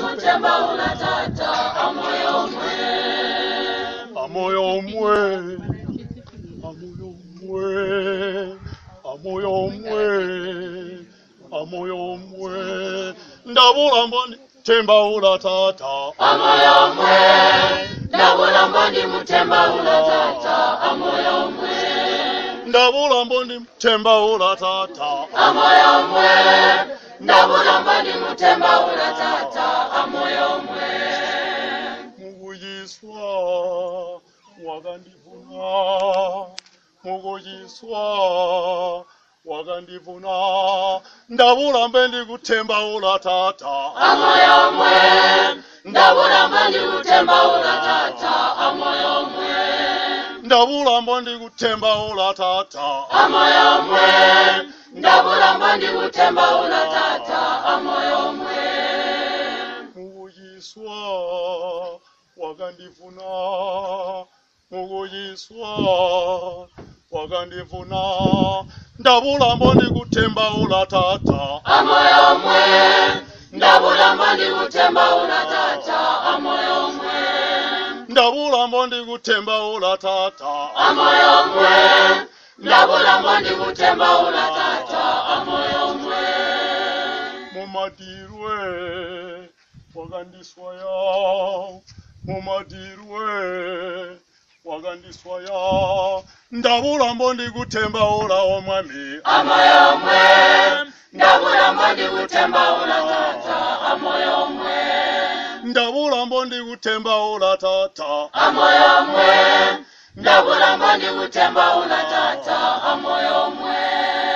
mutemba ula tata amoyo mwe. Amoyo mwe, amoyo mwe, amoyo mwe, amoyo mwe. Ndabula mboni mutemba ula tata Amoyo mwe. Ndabula mboni mutemba ula tata amoyo mwe. Ndabula mboni mutemba ula tata Amoyo mwe. Ndabula mboni mutemba ula tata amoyo mwe. Muguyiswa wakandivuna, muguyiswa wakandivuna. Ndabula mbendi kutemba ula tata Amoyo mwe. Ndabula mboni mutemba ula tata amoyo mwe. Ndabula mbendi kutemba ula tata Amoyo mwe. Ndabula mboni mutemba ula tata amoyo mwe. Muguyiswa wakandivuna, muguyiswa wakandivuna. Ndabula mbendi kutemba ula tata Amoyo mwe. Ndabula mboni mutemba ula tata amoyo mwe. Ndabula mbendi kutemba ula tata Amoyo mwe. Ndabula mboni mutemba ula tata amoyo mwe. Mumadirwe wakandiswaya, mumadirwe wakandiswaya. Ndabula mbendi kutemba ula omwami Amoyo mwe. Ndabula mboni mutemba ula tata amoyo mwe. Ndabula mbendi kutemba ula tata Amoyo mwe. Ndabula mboni mutemba ula tata amoyo mwe.